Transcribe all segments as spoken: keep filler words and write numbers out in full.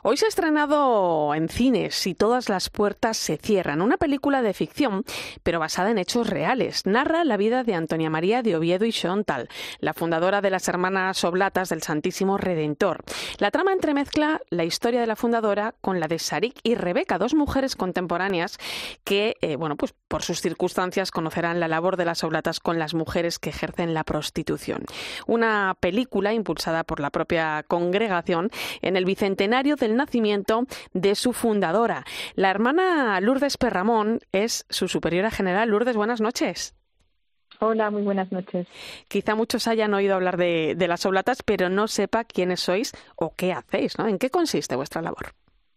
Hoy se ha estrenado en cines y todas las puertas se cierran. Una película de ficción, pero basada en hechos reales. Narra la vida de Antonia María de Oviedo y Xontal, la fundadora de las Hermanas Oblatas del Santísimo Redentor. La trama entremezcla la historia de la fundadora con la de Sarik y Rebeca, dos mujeres contemporáneas que, eh, bueno, pues por sus circunstancias conocerán la labor de las oblatas con las mujeres que ejercen la prostitución. Una película impulsada por la propia congregación en el bicentenario del nacimiento de su fundadora. La hermana Lourdes Perramón es su superiora general. Lourdes, buenas noches. Hola, muy buenas noches. Quizá muchos hayan oído hablar de, de las oblatas, pero no sepa quiénes sois o qué hacéis, ¿no? ¿En qué consiste vuestra labor?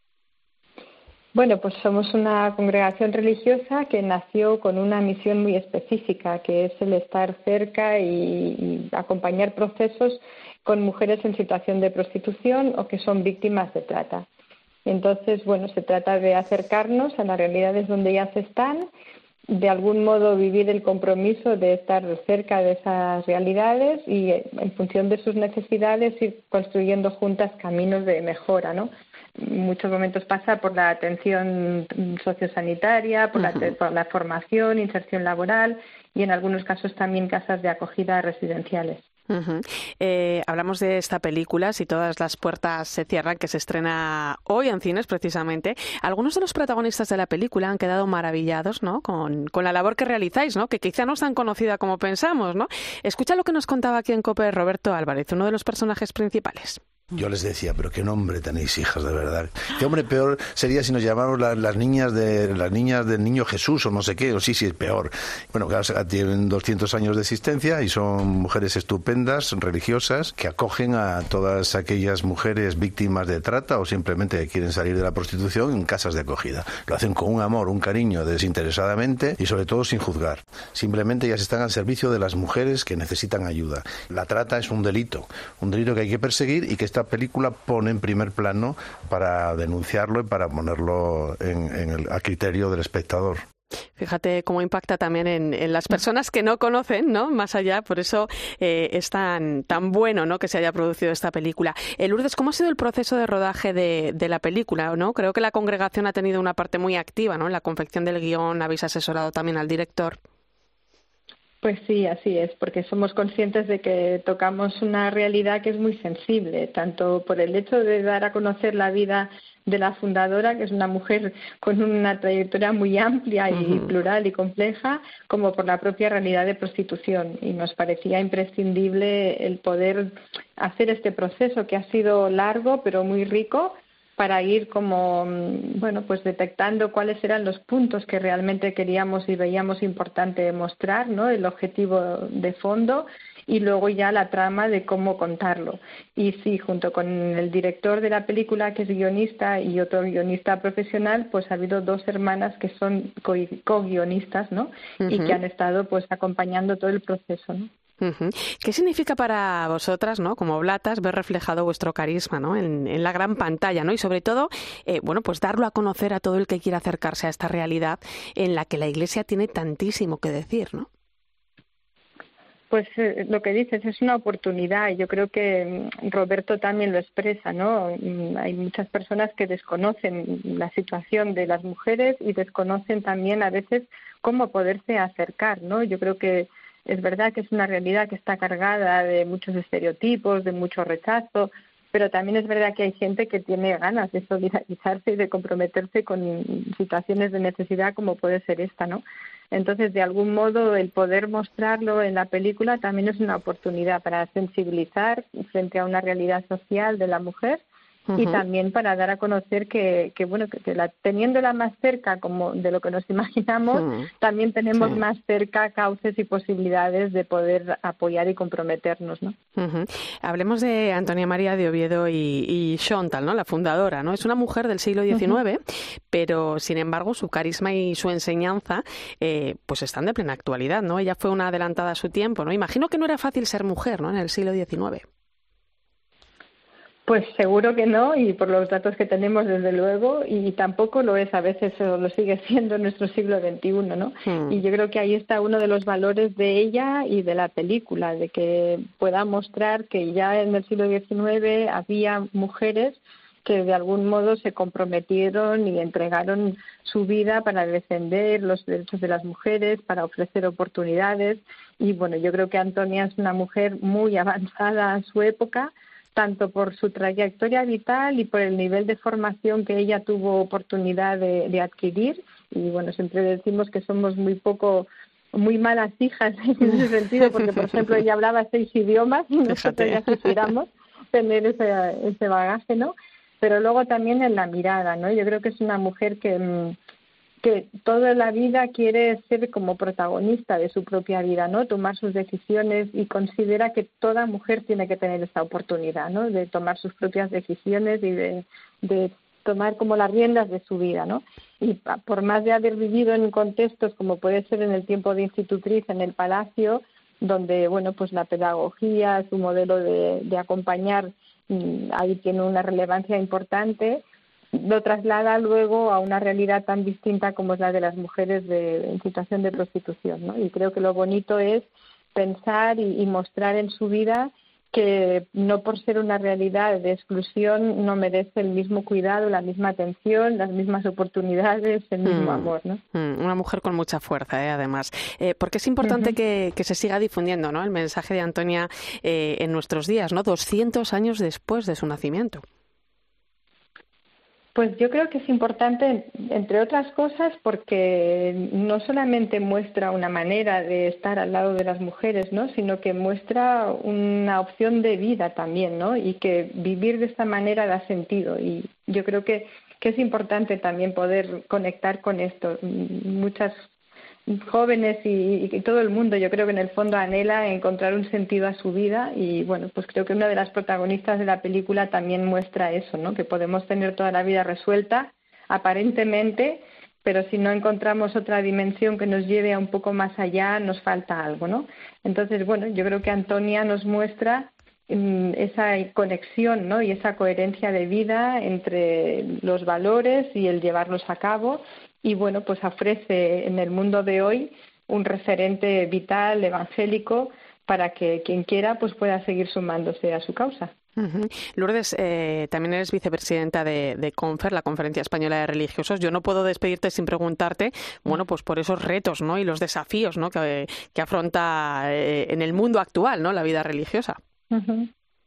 Bueno, pues somos una congregación religiosa que nació con una misión muy específica, que es el estar cerca y, y acompañar procesos con mujeres en situación de prostitución o que son víctimas de trata. Entonces, bueno, se trata de acercarnos a las realidades donde ellas están, de algún modo vivir el compromiso de estar cerca de esas realidades y, en función de sus necesidades, ir construyendo juntas caminos de mejora, ¿no? En muchos momentos pasa por la atención sociosanitaria, por la, por la formación, inserción laboral y en algunos casos también casas de acogida residenciales. Uh-huh. Eh, hablamos de esta película, Si todas las puertas se cierran, que se estrena hoy en cines precisamente. Algunos de los protagonistas de la película han quedado maravillados, ¿no? con, con la labor que realizáis, ¿no? Que quizá no es tan conocida como pensamos, ¿no? Escucha lo que nos contaba aquí en COPE Roberto Álvarez, uno de los personajes principales. Yo les decía, pero qué nombre tenéis, hijas, de verdad. Qué hombre peor sería si nos llamáramos la, las niñas de las niñas del Niño Jesús o no sé qué, o sí, sí, es peor. Bueno, claro, tienen doscientos años de existencia y son mujeres estupendas, religiosas, que acogen a todas aquellas mujeres víctimas de trata o simplemente que quieren salir de la prostitución en casas de acogida. Lo hacen con un amor, un cariño, desinteresadamente y sobre todo sin juzgar. Simplemente ellas están al servicio de las mujeres que necesitan ayuda. La trata es un delito, un delito que hay que perseguir y que está película pone en primer plano para denunciarlo y para ponerlo en, en el, a criterio del espectador. Fíjate cómo impacta también en, en las personas que no conocen, ¿no? Más allá, por eso eh, es tan, tan bueno, ¿no? Que se haya producido esta película. Eh, Lourdes, ¿cómo ha sido el proceso de rodaje de, de la película, ¿no? Creo que la congregación ha tenido una parte muy activa, ¿no? En la confección del guión, habéis asesorado también al director. Pues sí, así es, porque somos conscientes de que tocamos una realidad que es muy sensible, tanto por el hecho de dar a conocer la vida de la fundadora, que es una mujer con una trayectoria muy amplia y uh-huh. plural y compleja, como por la propia realidad de prostitución. Y nos parecía imprescindible el poder hacer este proceso que ha sido largo pero muy rico, para ir como, bueno, pues detectando cuáles eran los puntos que realmente queríamos y veíamos importante mostrar, ¿no? El objetivo de fondo y luego ya la trama de cómo contarlo. Y sí, junto con el director de la película, que es guionista, y otro guionista profesional, pues ha habido dos hermanas que son co-guionistas, ¿no? Uh-huh. Y que han estado pues acompañando todo el proceso, ¿no? Uh-huh. ¿Qué significa para vosotras, ¿no? Como oblatas, ver reflejado vuestro carisma, ¿no? En, en la gran pantalla, ¿no? Y sobre todo, eh, bueno, pues darlo a conocer a todo el que quiera acercarse a esta realidad en la que la Iglesia tiene tantísimo que decir, ¿no? Pues eh, lo que dices es una oportunidad y yo creo que Roberto también lo expresa, ¿no? Hay muchas personas que desconocen la situación de las mujeres y desconocen también a veces cómo poderse acercar, ¿no? Yo creo que es verdad que es una realidad que está cargada de muchos estereotipos, de mucho rechazo, pero también es verdad que hay gente que tiene ganas de solidarizarse y de comprometerse con situaciones de necesidad como puede ser esta, ¿no? Entonces, de algún modo, el poder mostrarlo en la película también es una oportunidad para sensibilizar frente a una realidad social de la mujer. Uh-huh. Y también para dar a conocer que, que bueno, que, que la, teniéndola más cerca como de lo que nos imaginamos, uh-huh. también tenemos sí. más cerca cauces y posibilidades de poder apoyar y comprometernos, ¿no? Uh-huh. Hablemos de Antonia María de Oviedo y, y Xontal, ¿no? La fundadora, ¿no? Es una mujer del siglo diecinueve, uh-huh. pero sin embargo su carisma y su enseñanza eh, pues están de plena actualidad, ¿no? Ella fue una adelantada a su tiempo, ¿no? Imagino que no era fácil ser mujer, ¿no? En el siglo diecinueve. Pues seguro que no, y por los datos que tenemos, desde luego, y tampoco lo es a veces, o lo sigue siendo en nuestro siglo veintiuno, ¿no? Mm. Y yo creo que ahí está uno de los valores de ella y de la película, de que pueda mostrar que ya en el siglo diecinueve había mujeres que de algún modo se comprometieron y entregaron su vida para defender los derechos de las mujeres, para ofrecer oportunidades. Y bueno, yo creo que Antonia es una mujer muy avanzada a su época, tanto por su trayectoria vital y por el nivel de formación que ella tuvo oportunidad de, de adquirir. Y bueno, siempre decimos que somos muy poco, muy malas hijas en ese sentido, porque por ejemplo ella hablaba seis idiomas y nosotros ya quisiéramos tener ese, ese bagaje, ¿no? Pero luego también en la mirada, ¿no? Yo creo que es una mujer que, que toda la vida quiere ser como protagonista de su propia vida, ¿no? Tomar sus decisiones y considera que toda mujer tiene que tener esa oportunidad, ¿no? De tomar sus propias decisiones y de, de tomar como las riendas de su vida, ¿no? Y por más de haber vivido en contextos como puede ser en el tiempo de institutriz en el palacio, donde, bueno, pues la pedagogía, su modelo de, de acompañar, ahí tiene una relevancia importante, lo traslada luego a una realidad tan distinta como es la de las mujeres de, en situación de prostitución, ¿no? Y creo que lo bonito es pensar y, y mostrar en su vida que no por ser una realidad de exclusión no merece el mismo cuidado, la misma atención, las mismas oportunidades, el mismo mm, amor, ¿no? Mm, una mujer con mucha fuerza, ¿eh? Además. Eh, porque es importante uh-huh. que, que se siga difundiendo, ¿no?, el mensaje de Antonia eh, en nuestros días, ¿no?, doscientos años después de su nacimiento. Pues yo creo que es importante, entre otras cosas, porque no solamente muestra una manera de estar al lado de las mujeres, ¿no?, sino que muestra una opción de vida también, ¿no?, y que vivir de esta manera da sentido. Y yo creo que, que es importante también poder conectar con esto. Muchas jóvenes y, y todo el mundo, yo creo que en el fondo anhela encontrar un sentido a su vida y bueno, pues creo que una de las protagonistas de la película también muestra eso, ¿no?, que podemos tener toda la vida resuelta aparentemente, pero si no encontramos otra dimensión que nos lleve a un poco más allá, nos falta algo, ¿no? Entonces, bueno, yo creo que Antonia nos muestra um, esa conexión, ¿no?, y esa coherencia de vida entre los valores y el llevarlos a cabo. Y bueno, pues ofrece en el mundo de hoy un referente vital, evangélico, para que quien quiera pues pueda seguir sumándose a su causa. Uh-huh. Lourdes, eh, también eres vicepresidenta de, de CONFER, la Conferencia Española de Religiosos. Yo no puedo despedirte sin preguntarte, bueno, pues por esos retos, ¿no?, y los desafíos, ¿no?, que, que afronta eh, en el mundo actual, ¿no?, la vida religiosa. Uh-huh.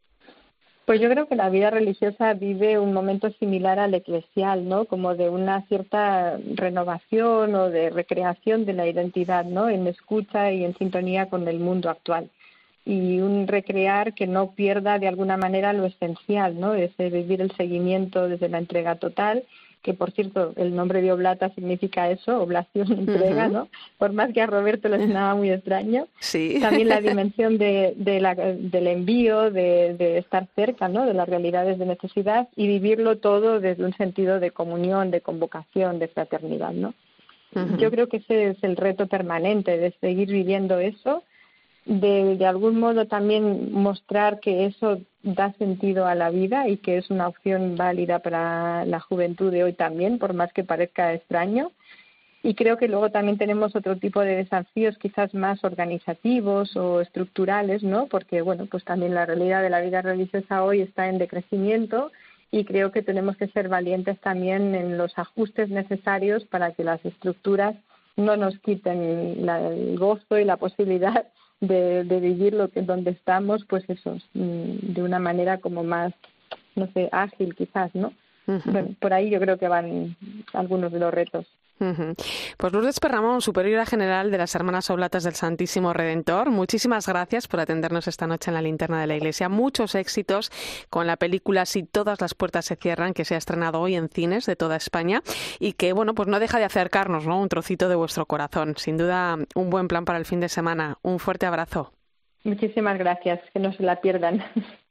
Pues yo creo que la vida religiosa vive un momento similar al eclesial, ¿no?, como de una cierta renovación o de recreación de la identidad, ¿no?, en escucha y en sintonía con el mundo actual. Y un recrear que no pierda de alguna manera lo esencial, ¿no?, ese vivir el seguimiento desde la entrega total, que por cierto el nombre de Oblata significa eso, oblación, entrega, uh-huh. ¿no? Por más que a Roberto le sonaba muy extraño. Sí. También la dimensión de, de la, del envío, de, de estar cerca, ¿no?, de las realidades de necesidad y vivirlo todo desde un sentido de comunión, de convocación, de fraternidad, ¿no? Uh-huh. Yo creo que ese es el reto permanente, de seguir viviendo eso, de, de algún modo también mostrar que eso da sentido a la vida y que es una opción válida para la juventud de hoy también, por más que parezca extraño. Y creo que luego también tenemos otro tipo de desafíos quizás más organizativos o estructurales, ¿no?, porque bueno, pues también la realidad de la vida religiosa hoy está en decrecimiento y creo que tenemos que ser valientes también en los ajustes necesarios para que las estructuras no nos quiten la, el gozo y la posibilidad De, de vivir lo que donde estamos, pues eso, de una manera como más, no sé, ágil quizás, ¿no? Uh-huh. Bueno, por ahí yo creo que van algunos de los retos. Uh-huh. Pues Lourdes Perramón, superiora general de las Hermanas Oblatas del Santísimo Redentor, muchísimas gracias por atendernos esta noche en la Linterna de la Iglesia. Muchos éxitos con la película Si todas las puertas se cierran, que se ha estrenado hoy en cines de toda España y que, bueno, pues no deja de acercarnos, ¿no?, un trocito de vuestro corazón. Sin duda, un buen plan para el fin de semana. Un fuerte abrazo. Muchísimas gracias, que no se la pierdan.